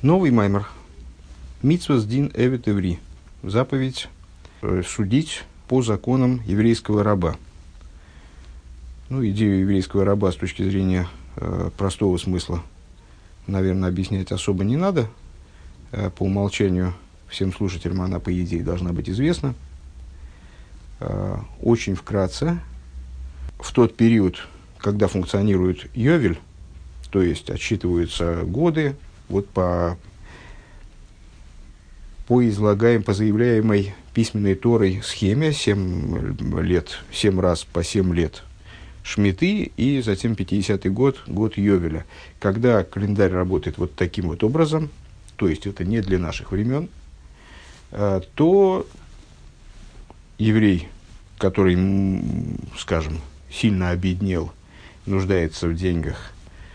Новый маймер. Мицвас дин эвет иври. Заповедь судить по законам еврейского раба. Идею еврейского раба с точки зрения простого смысла, наверное, объяснять особо не надо. По умолчанию всем слушателям она, по идее, должна быть известна. Очень вкратце, в тот период, когда функционирует Йовель, то есть отсчитываются годы, вот по заявляемой письменной Торой схеме 7 раз по 7 лет Шмиты и затем 50-й год Йовеля. Когда календарь работает вот таким вот образом, то есть это не для наших времен, то еврей, который, скажем, сильно обеднел, нуждается в деньгах,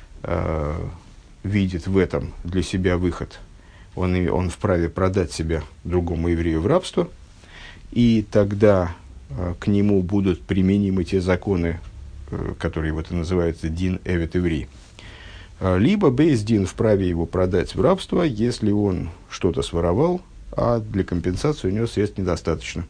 видит в этом для себя выход, он вправе продать себя другому еврею в рабство, и тогда к нему будут применимы те законы, которые вот и называются дин эвет иври. Либо бейс дин вправе его продать в рабство, если он что-то своровал, а для компенсации у него средств недостаточно.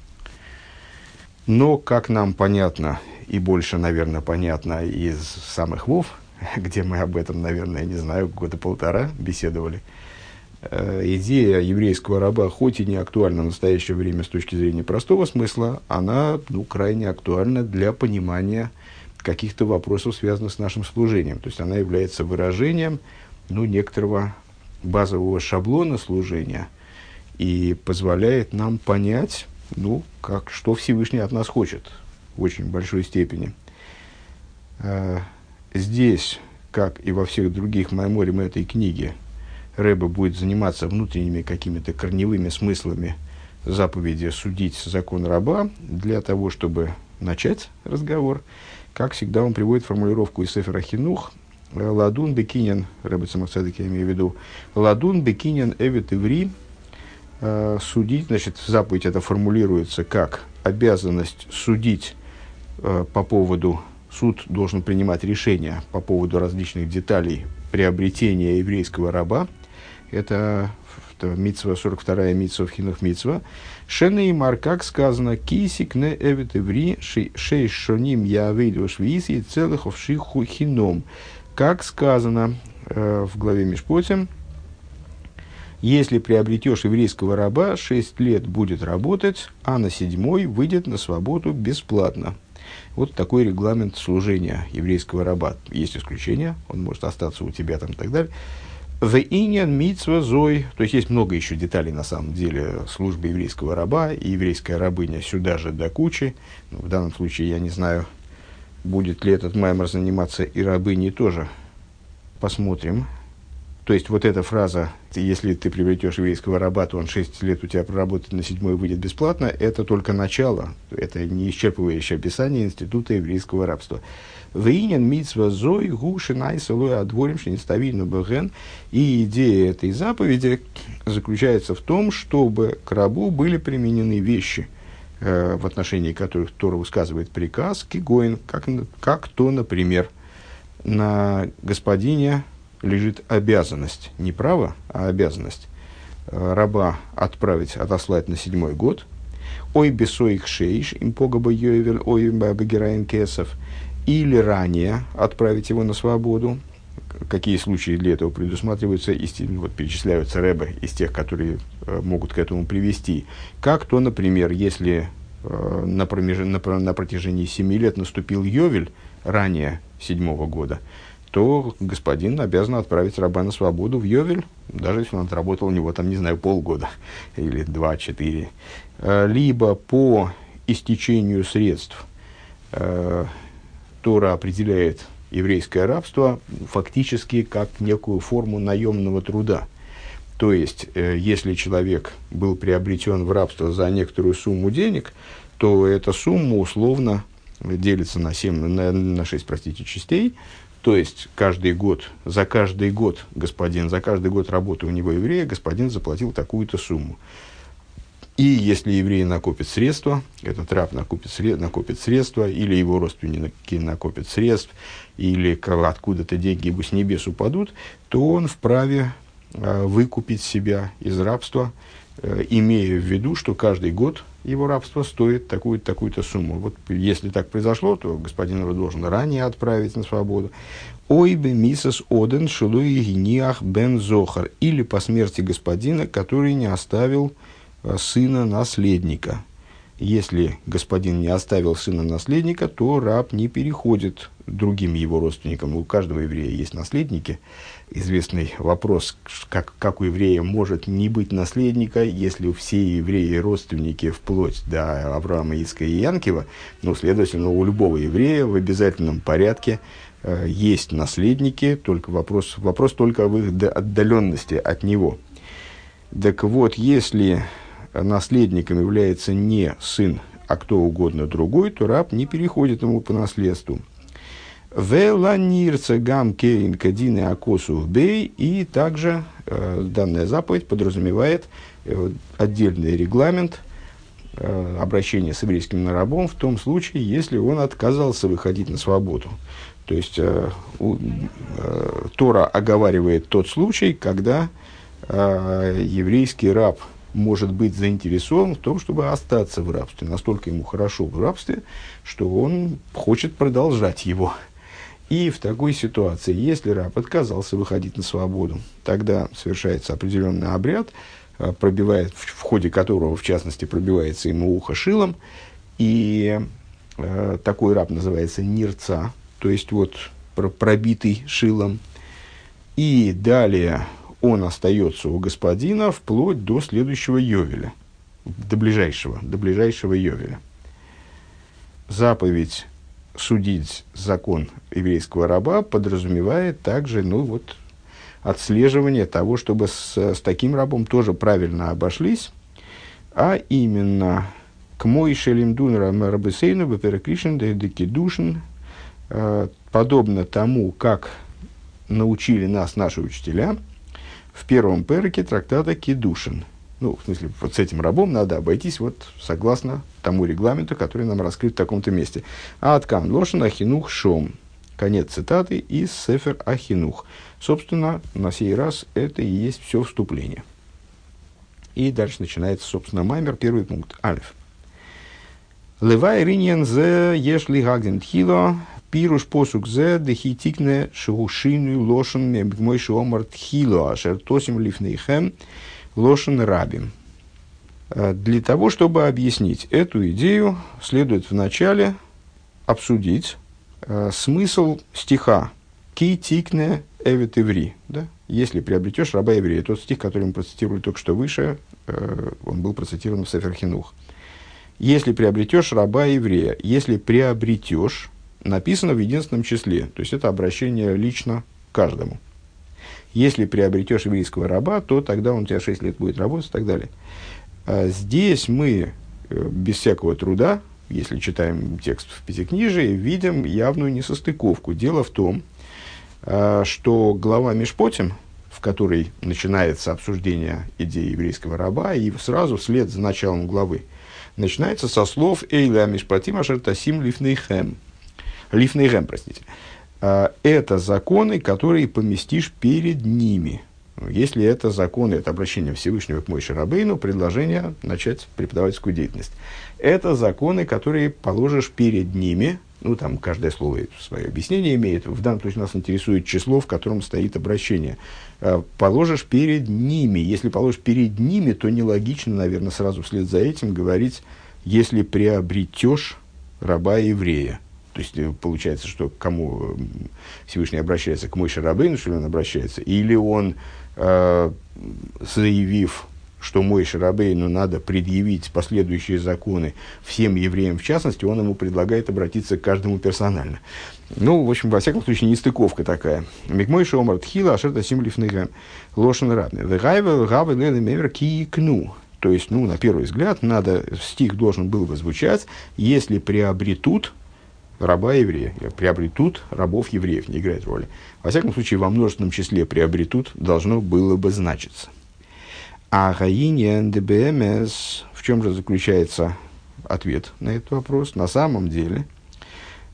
Но, как нам понятно, и больше, наверное, понятно из самых вов, где мы об этом, наверное, не знаю, года полтора беседовали, идея еврейского раба, хоть и не актуальна в настоящее время с точки зрения простого смысла, она крайне актуальна для понимания каких-то вопросов, связанных с нашим служением. То есть она является выражением некоторого базового шаблона служения и позволяет нам понять, что Всевышний от нас хочет в очень большой степени. Здесь, как и во всех других майморим этой книги, Ребе будет заниматься внутренними какими-то корневыми смыслами заповеди судить закон раба. Для того, чтобы начать разговор, как всегда, он приводит формулировку из Сефера Хинух: «Ладун бекинен», Ребе Цемах Цадик, я имею в виду, «Ладун бекинен эвет иври», судить, значит, заповедь это формулируется как обязанность судить по поводу, суд должен принимать решения по поводу различных деталей приобретения еврейского раба. Это мицва, 42-я мицва в Хинух мицва. Шенеймар, как сказано, кисик не эвет иври шейш шоним явейду швиз и целых овшиху хином. Как сказано в главе Мишпотим, если приобретешь еврейского раба, 6 лет будет работать, а на 7-й выйдет на свободу бесплатно. Вот такой регламент служения еврейского раба. Есть исключения, он может остаться у тебя там и так далее. Вейнян мицва зой, то есть есть много еще деталей на самом деле службы еврейского раба, и еврейская рабыня сюда же до кучи. В данном случае я не знаю, будет ли этот маймер заниматься и рабыней тоже. Посмотрим. То есть вот эта фраза, если ты приобретешь еврейского раба, то он 6 лет у тебя проработает, на 7-й выйдет бесплатно, это только начало, это не исчерпывающее описание института еврейского рабства. Вейнян мицва зой гуши найсалой адворим шинставину бген. И идея этой заповеди заключается в том, чтобы к рабу были применены вещи, в отношении которых Тора высказывает приказ, кигоин, как то, например, на господине лежит обязанность, не право, а обязанность раба отослать на 7-й год. Ой бесоих шейш, им погоба йовель, ой багираин кесов. Или ранее отправить его на свободу. Какие случаи для этого предусматриваются, перечисляются Ребе из тех, которые могут к этому привести. Как то, например, если на протяжении 7 лет наступил Йовель ранее 7-го года, то господин обязан отправить раба на свободу в Йовель, даже если он отработал у него, полгода или 2-4. Либо по истечению средств Тора определяет еврейское рабство фактически как некую форму наемного труда. То есть, если человек был приобретен в рабство за некоторую сумму денег, то эта сумма условно делится на 6 частей. То есть, за каждый год работы у него еврея, господин заплатил такую-то сумму. И если еврей накопит средства, этот раб накопит средства, или его родственники накопят средств, или откуда-то деньги ему с небес упадут, то он вправе выкупить себя из рабства, имея в виду, что каждый год его рабство стоит такую-то сумму. Вот если так произошло, то господин его должен ранее отправить на свободу. Ойбе мисас оден шелуи гиниах бен зохар. Или по смерти господина, который не оставил сына-наследника. Если господин не оставил сына-наследника, то раб не переходит другим его родственникам. У каждого еврея есть наследники. Известный вопрос, как у еврея может не быть наследника, если все евреи родственники вплоть до Авраама, Ицка и Янкива, следовательно, у любого еврея в обязательном порядке есть наследники, только вопрос только в их отдаленности от него. Так вот, если наследником является не сын, а кто угодно другой, то раб не переходит ему по наследству. И также данная заповедь подразумевает отдельный регламент обращения с еврейским рабом в том случае, если он отказался выходить на свободу. То есть Тора оговаривает тот случай, когда еврейский раб может быть заинтересован в том, чтобы остаться в рабстве. Настолько ему хорошо в рабстве, что он хочет продолжать его. И в такой ситуации, если раб отказался выходить на свободу, тогда совершается определенный обряд, в ходе которого, в частности, пробивается ему ухо шилом. И такой раб называется нирца, то есть пробитый шилом. И далее он остается у господина вплоть до следующего йовеля, до ближайшего йовеля. Заповедь судить закон еврейского раба подразумевает также отслеживание того, чтобы с таким рабом тоже правильно обошлись, а именно к Моише лимдун рабесейну бепереклишен декидушен, подобно тому, как научили нас наши учителя в первом переке трактата Кидушин. В смысле, с этим рабом надо обойтись согласно тому регламенту, который нам раскрыт в таком-то месте. Аткан лошен ахинух шом. Конец цитаты из Сефер Ахинух. Собственно, на сей раз это и есть все вступление. И дальше начинается, собственно, маймер, первый пункт, алеф. Левай риньян зе ешли гагден тхило, пируш посук зе дехитикне шгушину лошен мой шомар тхило, ашер тосим лифнейхем лошен рабим. Для того, чтобы объяснить эту идею, следует вначале обсудить смысл стиха «Ки тикне эвет иври». Да? «Если приобретешь раба еврея». Тот стих, который мы процитировали только что выше, он был процитирован в Сефер Хинух. «Если приобретешь раба еврея». «Если приобретешь» написано в единственном числе. То есть, это обращение лично каждому. Если приобретешь еврейского раба, то тогда он у тебя 6 лет будет работать и так далее. Здесь мы без всякого труда, если читаем текст в Пятикнижии, видим явную несостыковку. Дело в том, что глава Мишпотим, в которой начинается обсуждение идеи еврейского раба, и сразу вслед за началом главы, начинается со слов «Эйля Мишпотим ашер тасим лифнейхем». Лифнейхем, простите. Это законы, которые поместишь перед ними. Если это законы, это обращение Всевышнего к Моше Рабейну, предложение начать преподавательскую деятельность. Это законы, которые положишь перед ними. Там каждое слово свое объяснение имеет. В данном случае нас интересует число, в котором стоит обращение. Положишь перед ними. Если положишь перед ними, то нелогично, наверное, сразу вслед за этим говорить, если приобретешь раба еврея. То есть, получается, что к кому Всевышний обращается? К Моше Рабейну, что ли, он обращается? Или он, заявив, что Моше Рабейну надо предъявить последующие законы всем евреям в частности, он ему предлагает обратиться к каждому персонально. В общем, во всяком случае, нестыковка такая. Микмойши омар тхила ашер тасим лифнейхем лошен рабим. Вегайвел гавы леле мевер киикну. То есть, на первый взгляд, стих должен был бы звучать, если приобретут раба еврея, приобретут рабов евреев, не играет роли. Во всяком случае, во множественном числе приобретут должно было бы значиться. А гаиньян ДБМС, в чем же заключается ответ на этот вопрос? На самом деле,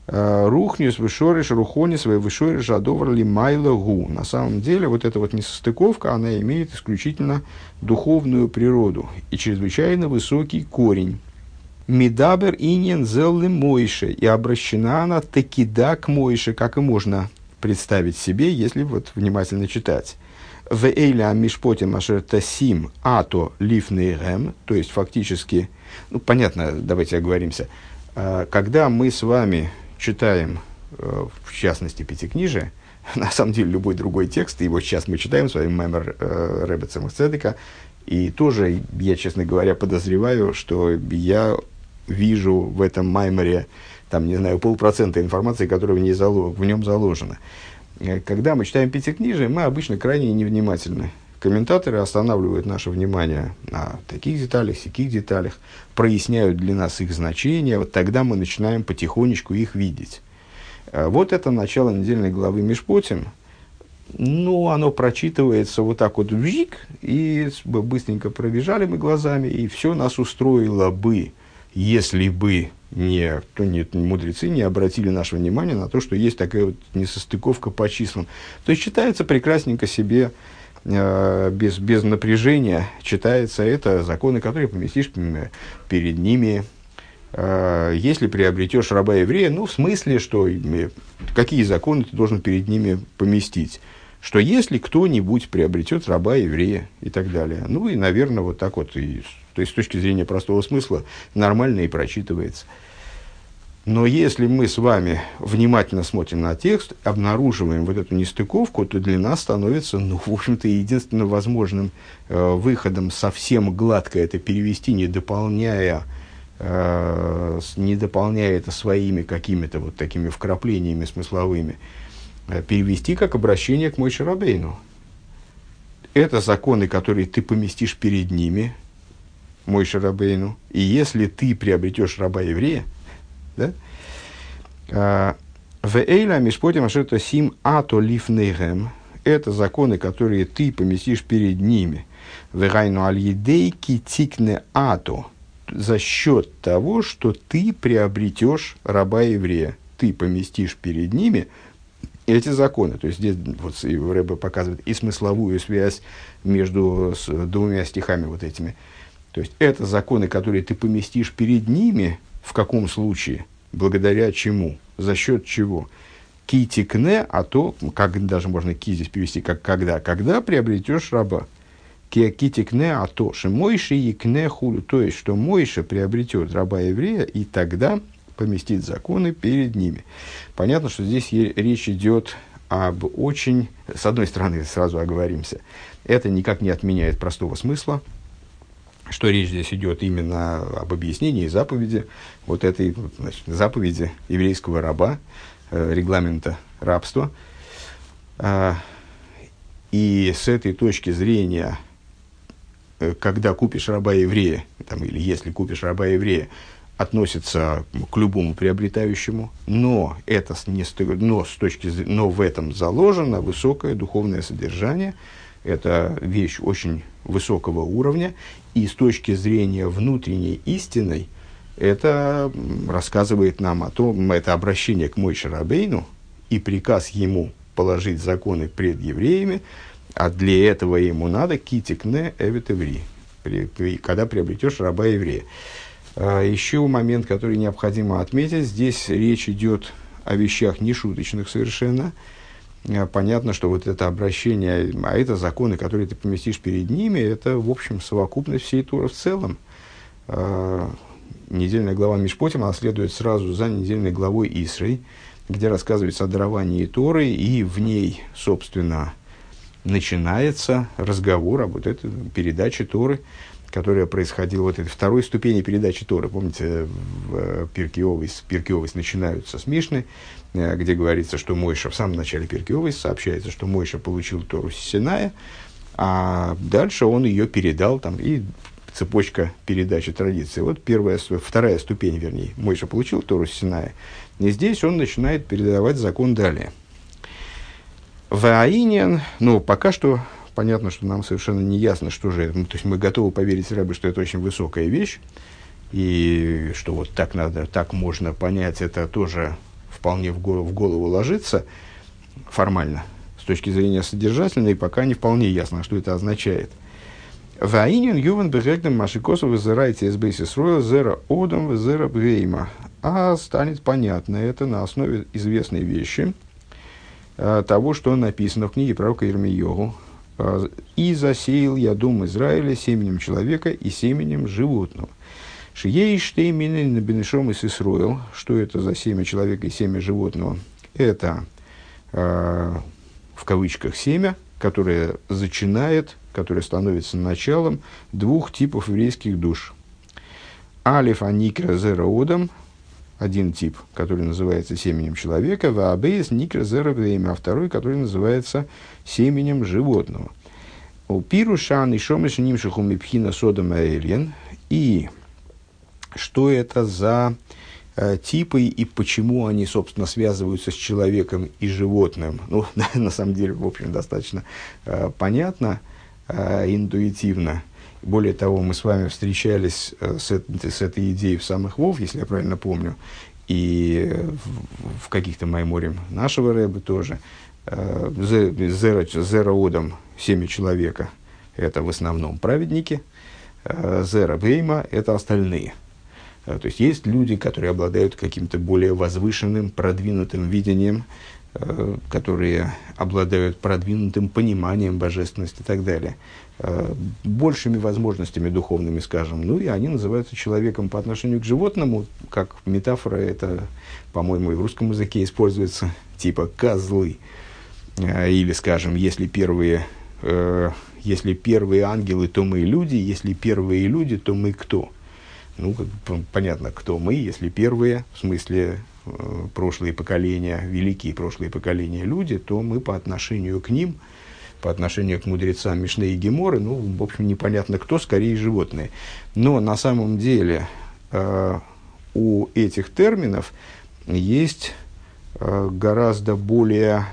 Рухнис вышориш, рухонис вышориш, адоврли майла гу. На самом деле, вот эта вот несостыковка, она имеет исключительно духовную природу и чрезвычайно высокий корень. Мидабер иньен зелли Мойше, и обращена она таки да к Мойше, как и можно представить себе, если вот внимательно читать. В эйля мишпоте машер тасим ато лифнейгем, то есть фактически, ну понятно, давайте оговоримся, когда мы с вами читаем, в частности, Пятикнижие, на самом деле любой другой текст, и вот сейчас мы читаем с вами Маймер Ребе Цемах Цедека, и тоже, я, честно говоря, подозреваю, что я вижу в этом майморе, там, не знаю, 0,5% информации, которая в нем заложена. Когда мы читаем Пятикнижие, мы обычно крайне невнимательны. Комментаторы останавливают наше внимание на таких деталях, сяких деталях, проясняют для нас их значение, вот тогда мы начинаем потихонечку их видеть. Вот это начало недельной главы Мишпотим. Ну, оно прочитывается вот так вот вжик, и быстренько пробежали мы глазами, и все нас устроило бы, если бы мудрецы не обратили наше внимание на то, что есть такая вот несостыковка по числам. То есть читается прекрасненько себе, без напряжения, читается это законы, которые поместишь перед ними. Если приобретешь раба еврея, ну, в смысле, что какие законы ты должен перед ними поместить? Что если кто-нибудь приобретет раба еврея и так далее. Ну, и, наверное, вот так вот, то есть с точки зрения простого смысла, нормально и прочитывается. Но если мы с вами внимательно смотрим на текст, обнаруживаем вот эту нестыковку, то для нас становится, ну, в общем-то, единственным возможным выходом совсем гладко это перевести, не дополняя это своими какими-то вот такими вкраплениями смысловыми, перевести как обращение к Мойше Рабейну. Это законы, которые ты поместишь перед ними, Мойше Рабейну, и если ты приобретешь раба еврея, да? В эйла мишпотим ашерто сим ато лифнейгем. Это законы, которые ты поместишь перед ними. Вегайну аль едейки тикне ато. За счет того, что ты приобретешь раба еврея. Ты поместишь перед ними эти законы. То есть здесь вот Ребе показывает и смысловую связь между двумя стихами вот этими. То есть это законы, которые ты поместишь перед ними. В каком случае? Благодаря чему? За счет чего? Китикне, а то, как даже можно ки здесь перевести, как когда? Когда приобретешь раба. Китикне, а то, что Мойше якне хулю. То есть, что Мойше приобретет раба еврея, и тогда поместит законы перед ними. Понятно, что здесь речь идет об очень... С одной стороны, сразу оговоримся, это никак не отменяет простого смысла, что речь здесь идет именно об объяснении заповеди, вот этой, значит, заповеди еврейского раба, регламента рабства. И с этой точки зрения, когда купишь раба еврея, там, или если купишь раба еврея, относится к любому приобретающему, но в этом заложено высокое духовное содержание. Это вещь очень высокого уровня, и с точки зрения внутренней истины, это рассказывает нам о том, это обращение к Мойше Рабейну и приказ ему положить законы пред евреями, а для этого ему надо китикне эвет еври, когда приобретешь раба еврея. Еще момент, который необходимо отметить, здесь речь идет о вещах нешуточных совершенно. Понятно, что вот это обращение, а это законы, которые ты поместишь перед ними, это, в общем, совокупность всей Торы в целом. Недельная глава Мишпотим, она следует сразу за недельной главой Исрей, где рассказывается о даровании Торы, и в ней, собственно, начинается разговор об вот этой передаче Торы, которая происходила, вот этой второй ступени передачи Торы. Помните, в Пиркей Овес начинаются с Мишны, где говорится, что Мойша, в самом начале Пиркей Овес сообщается, что Мойша получил Тору с Синая, а дальше он ее передал, там, и цепочка передачи традиции. Вот вторая ступень, вернее, Мойша получил Тору с Синая, и здесь он начинает передавать закон далее. Ваинен, ну, пока что понятно, что нам совершенно не ясно, что же это. Ну, то есть мы готовы поверить Ребе, что это очень высокая вещь, и что вот так надо, так можно понять это тоже вполне в голову ложится формально. С точки зрения содержательной, пока не вполне ясно, что это означает. Ваинин ювен бегегдем машикосов изырайте из бейсис ройл зера одам зера бгейма. А станет понятно это на основе известной вещи, того, что написано в книге пророка Ирмияху. «И засеял я дом Израиля семенем человека и семенем животного». Шией штейминен на бенешом и сисроил. Что это за семя человека и семя животного? Это, в кавычках, семя, которое зачинает, которое становится началом двух типов еврейских душ. Алиф аникра зера одам, один тип, который называется семенем человека, ваабейс никра зера бгейма, а второй, который называется семенем животного. У пирушан и шомиш нимшиху мипхина содом аэльен. И что это за типы и почему они, собственно, связываются с человеком и животным? Ну, на самом деле, в общем, достаточно понятно, интуитивно. Более того, мы с вами встречались с этой идеей в самых Вов, если я правильно помню, и в каких-то майморем нашего рэба тоже. Зера одам, семя человека, это в основном праведники, зера бейма, это остальные. То есть, есть люди, которые обладают каким-то более возвышенным, продвинутым видением, которые обладают продвинутым пониманием божественности и так далее, большими возможностями духовными, скажем. Ну, и они называются человеком по отношению к животному, как метафора, это, по-моему, и в русском языке используется, типа козлы. Или, скажем, если первые ангелы, то мы люди, если первые люди, то мы кто? Ну, понятно, кто мы, если первые, в смысле прошлые поколения, великие прошлые поколения люди, то мы по отношению к ним, по отношению к мудрецам Мишны и Геморы, ну, в общем, непонятно кто, скорее животные. Но на самом деле у этих терминов есть гораздо более,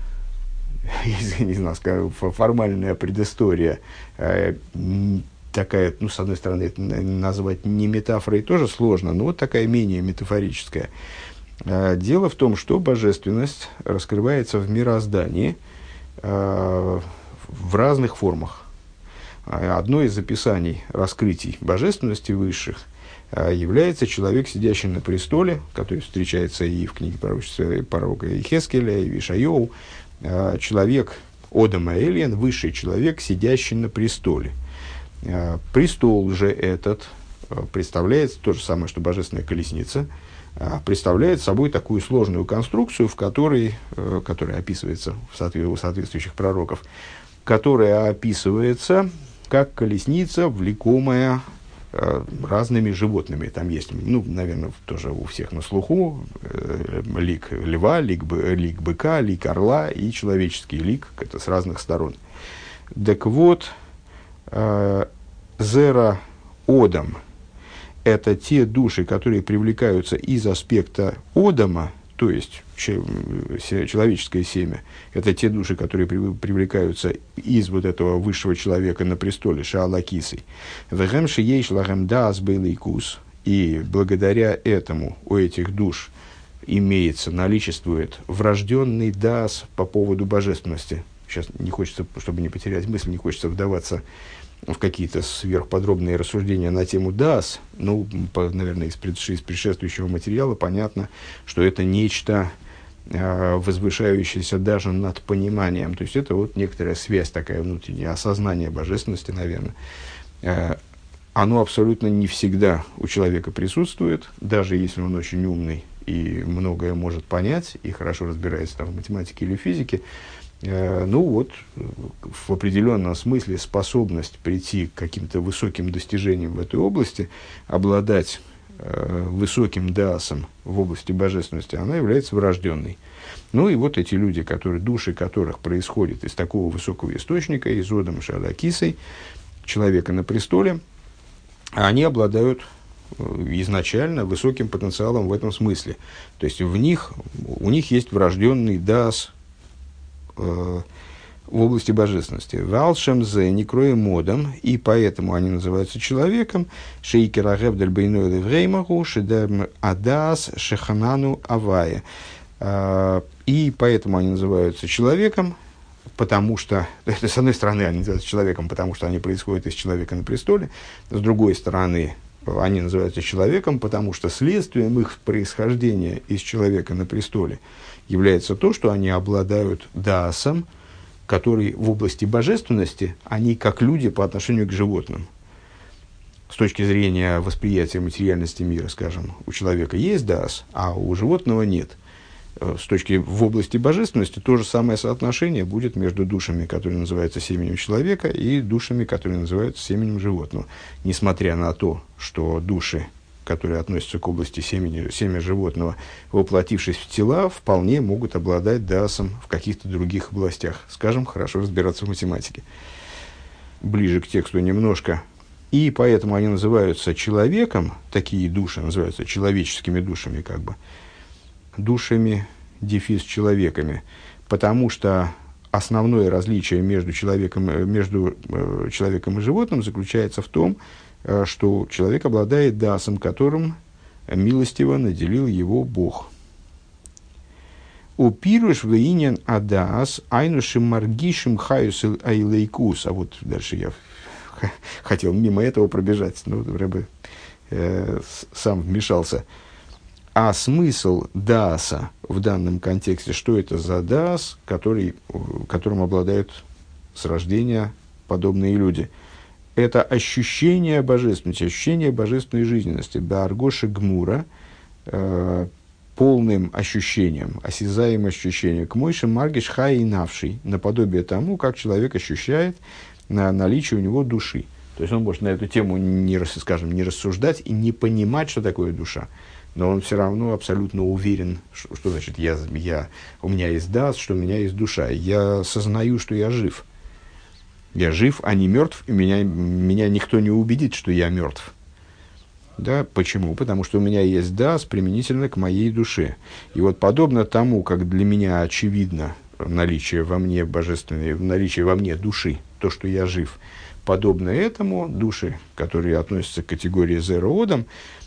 не знаю, скажу, формальная предыстория, такая, ну, с одной стороны, это назвать не метафорой тоже сложно, но вот такая менее метафорическая. Дело в том, что божественность раскрывается в мироздании в разных формах. Одно из описаний раскрытий божественности высших является человек, сидящий на престоле, который встречается и в книге пророка Ихескеля, и в Ишайоу. Человек Одам Аэльен, высший человек, сидящий на престоле. Престол же этот представляет то же самое, что божественная колесница, представляет собой такую сложную конструкцию, в которой, которая описывается у соответствующих пророков, которая описывается как колесница, влекомая разными животными. Там есть, ну, наверное, тоже у всех на слуху лик льва, лик быка, лик орла и человеческий лик, это с разных сторон. Так вот, зера одам — это те души, которые привлекаются из аспекта одама, то есть человеческое семя. Это те души, которые привлекаются из вот этого высшего человека на престоле, шаалакисой. Вэгэмши ейш лагэм даас бэйлэйкус. И благодаря этому у этих душ имеется, наличествует врожденный даас по поводу божественности. Сейчас не хочется, чтобы не потерять мысль, не хочется вдаваться в какие-то сверхподробные рассуждения на тему даас. Ну, наверное, из предшествующего материала понятно, что это нечто, возвышающееся даже над пониманием. То есть, это вот некоторая связь, такая внутреннее осознание божественности, наверное. Оно абсолютно не всегда у человека присутствует, даже если он очень умный и многое может понять, и хорошо разбирается там в математике или физике. Ну вот, в определенном смысле способность прийти к каким-то высоким достижениям в этой области, обладать высоким даасом в области божественности, она является врожденной. Ну и вот эти люди, души которых происходят из такого высокого источника, из Одама Шаалакисой, человека на престоле, они обладают изначально высоким потенциалом в этом смысле. То есть у них есть врожденный даас в области божественности. Валшем зе некрое модом, и поэтому они называются человеком. Шейкера гевдель бейной левреймаху шедем адас шеханану авая. И поэтому они называются человеком, потому что, с одной стороны, они называются человеком, потому что они происходят из человека на престоле, с другой стороны, они называются человеком, потому что следствием их происхождения из человека на престоле является то, что они обладают даасом, который в области божественности, они как люди по отношению к животным. С точки зрения восприятия материальности мира, скажем, у человека есть даас, а у животного нет. В области божественности то же самое соотношение будет между душами, которые называются семенем человека, и душами, которые называются семенем животного. Несмотря на то, что души, которые относятся к области семя животного, воплотившись в тела, вполне могут обладать даасом в каких-то других областях. Скажем, хорошо разбираться в математике. Ближе к тексту немножко. И поэтому они называются человеком, такие души называются человеческими душами, как бы, душами, дефис человеками, потому что основное различие между человеком и животным заключается в том, что человек обладает даасом, которым милостиво наделил его Бог. У пируш влиянен адаас айнушим маргишим хаюсил айлейкус. А вот дальше я хотел мимо этого пробежать, но Рэбе сам вмешался. А смысл дааса в данном контексте, что это за даас, которым обладают с рождения подобные люди? Это ощущение божественности, ощущение божественной жизненности, бааргоша гмура, полным ощущением, осязаемым ощущением, к мойше маргиш хай навший, наподобие тому, как человек ощущает наличие у него души. То есть он может на эту тему не рассуждать и не понимать, что такое душа. Но он все равно абсолютно уверен, что значит у меня есть даас, что у меня есть душа. Я сознаю, что я жив. Я жив, а не мертв, и меня никто не убедит, что я мертв. Да? Почему? Потому что у меня есть даас применительно к моей душе. И вот подобно тому, как для меня очевидно наличие во мне божественной, наличие во мне души, то, что я жив, подобно этому души, которые относятся к категории зероодам,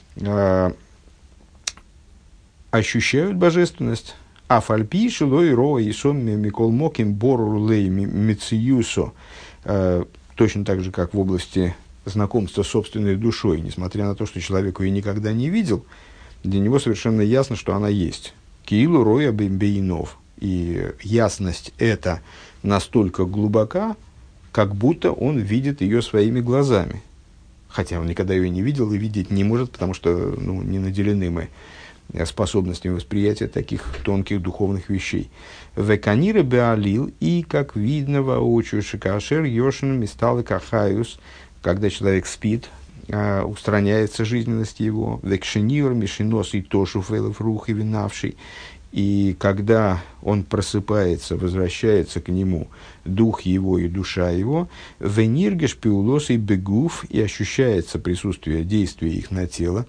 ощущают божественность. А фальпи шилой ро и сомми микол моким бору лей мициюсо. Точно так же, как в области знакомства с собственной душой, несмотря на то, что человек ее никогда не видел, для него совершенно ясно, что она есть. Киилу роя бейнов. И ясность эта настолько глубока, как будто он видит ее своими глазами. Хотя он никогда ее не видел и видеть не может, потому что не наделены мы способностями восприятия таких тонких духовных вещей. Веканира беалил, и, как видно воочию, шикашер йошин мисталы кахаюс, когда человек спит, устраняется жизненность его. Векшенир мишинос и тошу фейлов рух и винавший. И когда он просыпается, возвращается к нему дух его и душа его, вениргеш пиулос и бегуф, и ощущается присутствие действия их на тело.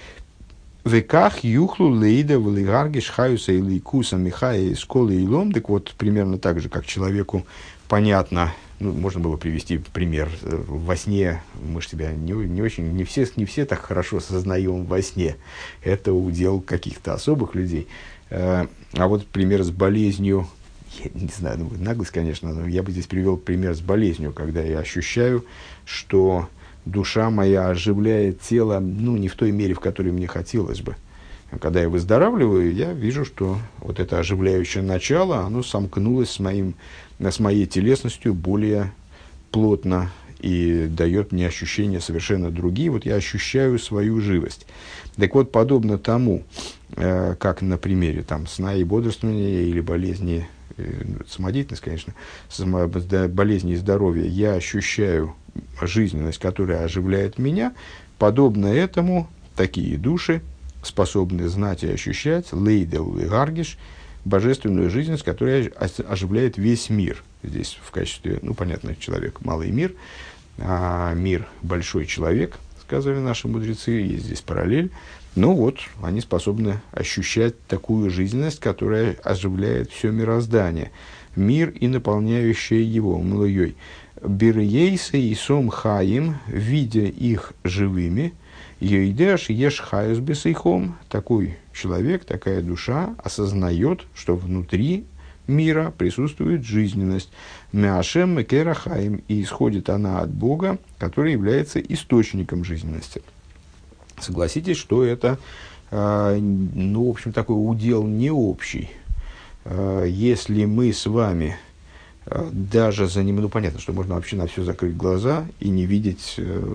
Веках юхлу лейда валигаргиш хаюса и лейкуса михая из школы и лом. Так вот, примерно так же, как человеку понятно, можно было привести пример. Во сне мы же себя не все так хорошо сознаем во сне. Это удел каких-то особых людей. А вот пример с болезнью, я не знаю, наглость, конечно, но я бы здесь привел пример с болезнью, когда я ощущаю, что душа моя оживляет тело, не в той мере, в которой мне хотелось бы. Когда я выздоравливаю, я вижу, что вот это оживляющее начало, оно сомкнулось с моей телесностью более плотно и дает мне ощущения совершенно другие. Вот я ощущаю свою живость. Так вот, подобно тому, как на примере сна и бодрствования или болезни, самодеятельность, конечно, болезни и здоровья, я ощущаю жизненность, которая оживляет меня, подобно этому такие души способны знать и ощущать лейдел и гаргиш, божественную жизненность, которая оживляет весь мир. Здесь в качестве, понятно, человек малый мир, а мир большой человек, сказали наши мудрецы, есть здесь параллель. Они способны ощущать такую жизненность, которая оживляет все мироздание, мир и наполняющее его, млоей. Бирейса и сом хаим, видя их живыми, Йойдеш еш хаюс бесейхом. Такой человек, такая душа осознает, что внутри мира присутствует жизненность. Мяшем мекера хаим. И исходит она от Бога, который является источником жизненности. Согласитесь, что это, в общем, такой удел не общий. Если мы с вами даже за ним, понятно, что можно вообще на все закрыть глаза и не видеть,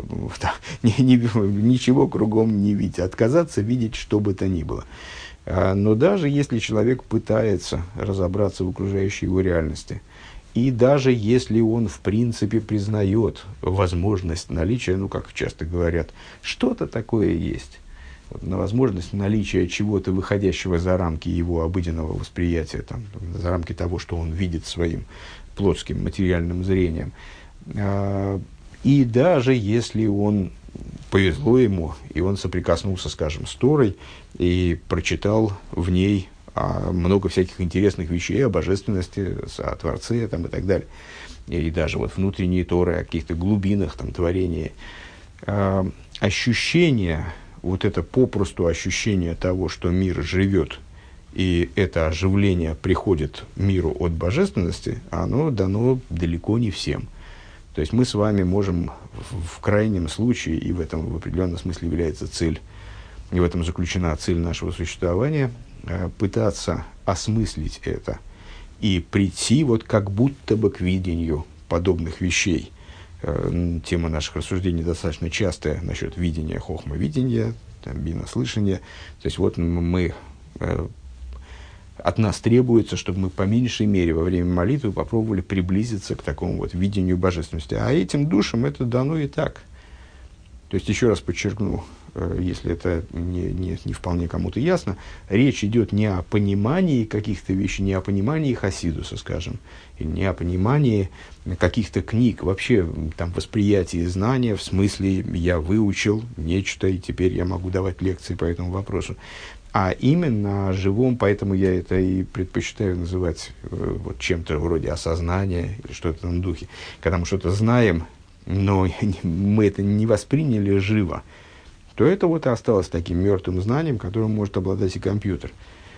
ничего кругом не видеть, отказаться видеть что бы то ни было. Но даже если человек пытается разобраться в окружающей его реальности, и даже если он в принципе признает возможность наличия, как часто говорят, что-то такое есть, на возможность наличия чего-то, выходящего за рамки его обыденного восприятия, за рамки того, что он видит своим плотским материальным зрением. И даже если он, повезло ему, и он соприкоснулся, скажем, с Торой и прочитал в ней много всяких интересных вещей о божественности, о Творце и так далее, и даже внутренние Торы, о каких-то глубинах творения, ощущение, это попросту ощущение того, что мир живет, и это оживление приходит миру от божественности, оно дано далеко не всем. То есть мы с вами можем в крайнем случае, и в этом в определенном смысле является цель, и в этом заключена цель нашего существования, пытаться осмыслить это и прийти как будто бы к видению подобных вещей. Тема наших рассуждений достаточно частая насчет видения, хохма видения, бина слышания. То есть от нас требуется, чтобы мы по меньшей мере во время молитвы попробовали приблизиться к такому видению божественности. А этим душам это дано и так. То есть, еще раз подчеркну, если это не вполне кому-то ясно, речь идет не о понимании каких-то вещей, не о понимании хасидуса, скажем, или не о понимании каких-то книг, вообще восприятие знания, в смысле я выучил нечто, и теперь я могу давать лекции по этому вопросу. А именно о живом, поэтому я это и предпочитаю называть чем-то вроде осознания или что-то в этом духе. Когда мы что-то знаем, но мы это не восприняли живо, то это осталось таким мертвым знанием, которым может обладать и компьютер.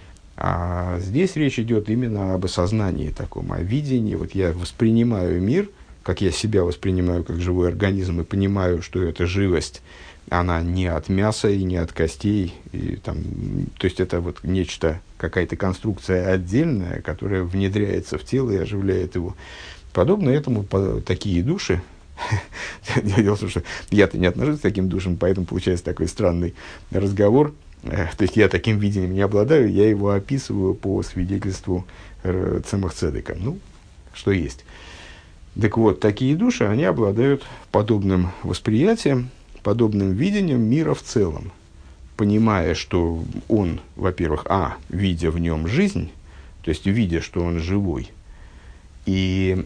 А здесь речь идет именно об осознании таком, о видении. Я воспринимаю мир, как я себя воспринимаю как живой организм, и понимаю, что эта живость, она не от мяса и не от костей. То есть это нечто, какая-то конструкция отдельная, которая внедряется в тело и оживляет его. Подобно этому такие души, дело в том, что я-то не отношусь к таким душам, поэтому получается такой странный разговор. То есть я таким видением не обладаю, я его описываю по свидетельству Цемах Цедека. Что есть. Так вот, такие души, они обладают подобным восприятием, подобным видением мира в целом, понимая, что он, во-первых, видя в нем жизнь, то есть видя, что он живой, и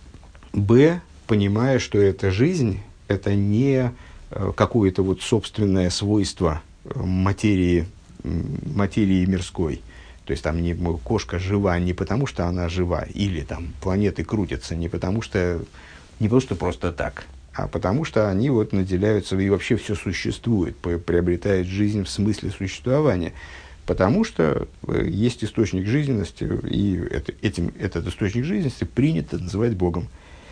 понимая, что эта жизнь – это не какое-то собственное свойство материи мирской. То есть кошка жива не потому, что она жива, или планеты крутятся не потому, что просто так, а потому что они наделяются, и вообще все существует, приобретает жизнь в смысле существования. Потому что есть источник жизненности, и этот источник жизненности принято называть Богом.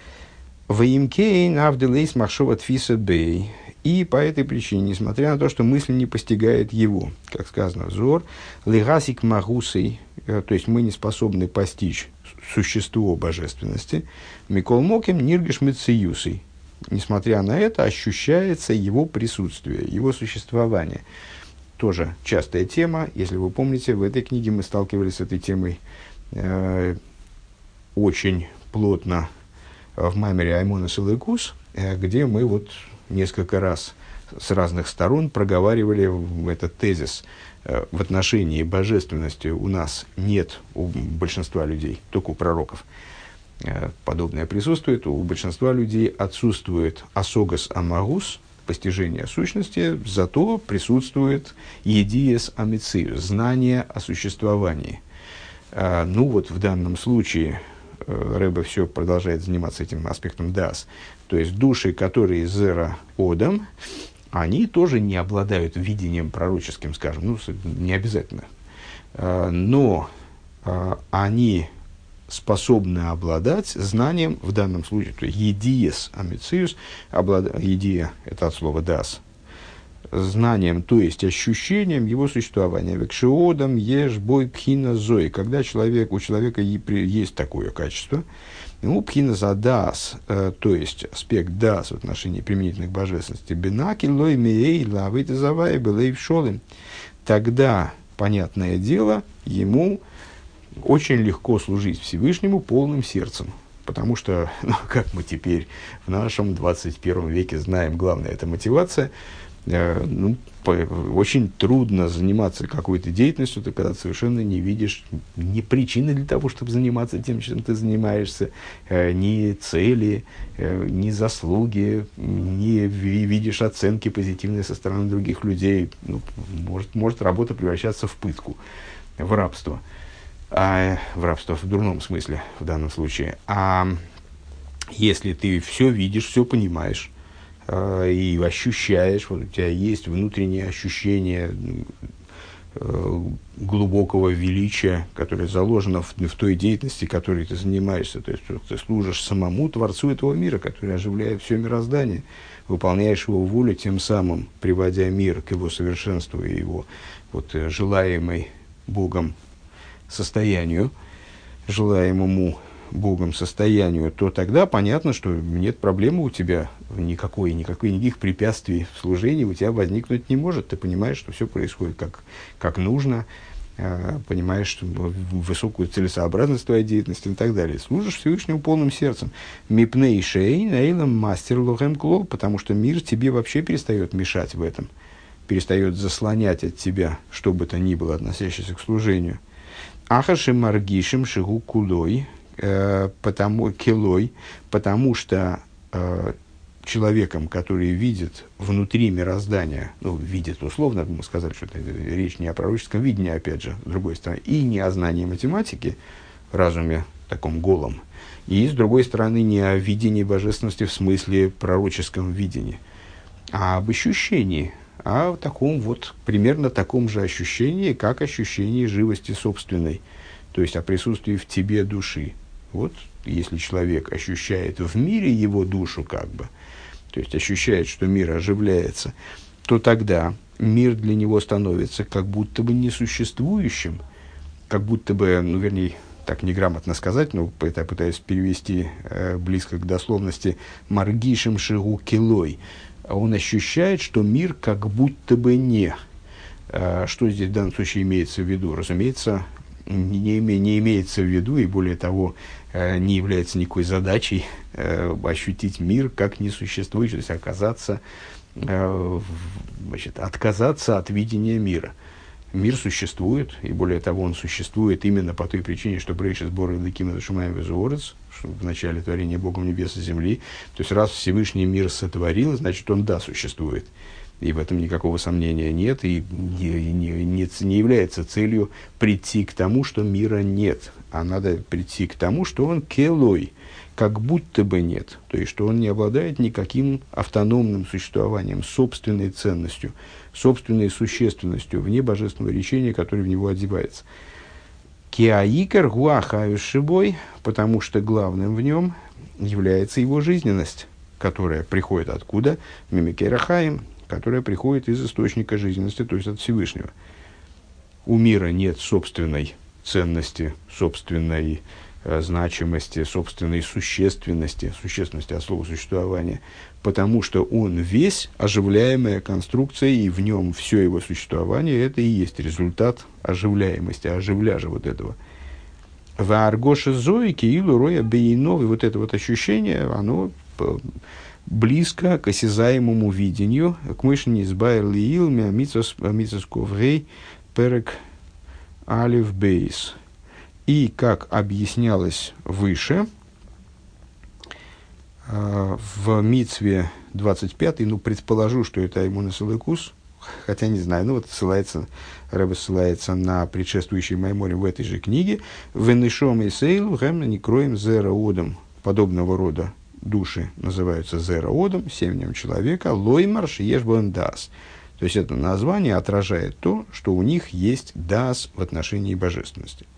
И по этой причине, несмотря на то, что мысль не постигает его, как сказано в Зор, легасик магусей, то есть мы не способны постичь существо божественности, микол моким ниргиш мециюсей, несмотря на это, ощущается его присутствие, его существование. Тоже частая тема. Если вы помните, в этой книге мы сталкивались с этой темой очень плотно в маймере Аймонос Элокус, где мы несколько раз с разных сторон проговаривали этот тезис. В отношении божественности у нас нет у большинства людей, только у пророков. Подобное присутствует. У большинства людей отсутствует асогас амагус, постижение сущности, зато присутствует едиес амициус, знание о существовании. В данном случае Рэбе все продолжает заниматься этим аспектом дас. То есть души, которые зера одам, они тоже не обладают видением пророческим, скажем, ну, не обязательно. Но они способны обладать знанием, в данном случае, то есть едиес амициус, едия – это от слова дас, знанием, то есть ощущением его существования. Векшиодам еш бой пхина зои. Когда у человека есть такое качество, ему пхина за дас, то есть аспект дас в отношении применительных божественности, бинаки лой миэй лавит завай белэй шолым, тогда, понятное дело, ему очень легко служить Всевышнему полным сердцем. Потому что, ну, как мы теперь в нашем 21 веке знаем, главное – это мотивация. Очень трудно заниматься какой-то деятельностью, когда ты совершенно не видишь ни причины для того, чтобы заниматься тем, чем ты занимаешься, ни цели, ни заслуги, не видишь оценки позитивные со стороны других людей. Ну, может работа превращаться в пытку, в рабство. В рабство в дурном смысле в данном случае. А если ты все видишь, все понимаешь, и ощущаешь, вот у тебя есть внутреннее ощущение глубокого величия, которое заложено в той деятельности, которой ты занимаешься. То есть ты служишь самому Творцу этого мира, который оживляет все мироздание, выполняешь его волю, тем самым приводя мир к его совершенству и его желаемой Богом состоянию, желаемому Богом состоянию, то тогда понятно, что нет проблемы у тебя, никаких препятствий в служении у тебя возникнуть не может. Ты понимаешь, что все происходит как нужно, понимаешь, что высокую целесообразность твоей деятельности и так далее. Служишь Всевышнему полным сердцем. Мипней шей наилам мастер лохем клол, потому что мир тебе вообще перестает мешать в этом, перестает заслонять от тебя что бы то ни было, относящееся к служению. Ахашим маргишим шигу кулой, потому что человеком, который видит внутри мироздания, видит условно, мы сказали, что это речь не о пророческом видении, опять же, с другой стороны, и не о знании математики, разуме таком голом, и, с другой стороны, не о видении божественности в смысле пророческом видении, а об ощущении, о таком примерно таком же ощущении, как ощущение живости собственной, то есть о присутствии в тебе души. Вот, если человек ощущает в мире его душу, то есть ощущает, что мир оживляется, то тогда мир для него становится как будто бы несуществующим, как будто бы, вернее, так неграмотно сказать, но это я пытаюсь перевести близко к дословности, «маргишем шигу килой». Он ощущает, что мир как будто бы не. Что здесь в данном случае имеется в виду? Разумеется, не имеется в виду, и более того, не является никакой задачей ощутить мир как несуществующий, то есть отказаться от видения мира. Мир существует, и более того, он существует именно по той причине, что Брейшис Бора Леким это Шумаем Везуорец, в начале творения Богом небес и земли. То есть, раз Всевышний мир сотворил, значит, он, существует. И в этом никакого сомнения нет, и не является целью прийти к тому, что мира нет, а надо прийти к тому, что он келой, как будто бы нет, то есть, что он не обладает никаким автономным существованием, собственной ценностью, собственной существенностью, вне божественного речения, которое в него одевается. Киаикер гуахаю шибой, потому что главным в нем является его жизненность, которая приходит откуда? Мимикерахаим, которая приходит из источника жизненности, то есть от Всевышнего. У мира нет собственной ценности, собственной значимости, собственной существенности от слова существования, потому что он весь оживляемая конструкция, и в нем все его существование, это и есть результат оживляемости, оживляжа этого. В аргоше зоики и луроя бейнов, и это ощущение, оно близко к осязаемому видению, к мышлению избайр лиил мицос коврей перек алиф бейс. И, как объяснялось выше, в мицве 25, предположу, что это Аймон Исалыкус, хотя не знаю, Рэбе ссылается на предшествующий Майморе в этой же книге, «Венешом и сейлу гэм не кроем зера одам», подобного рода души называются зероодом, семенем человека, лоймар шиешбон дас. То есть это название отражает то, что у них есть дас в отношении божественности.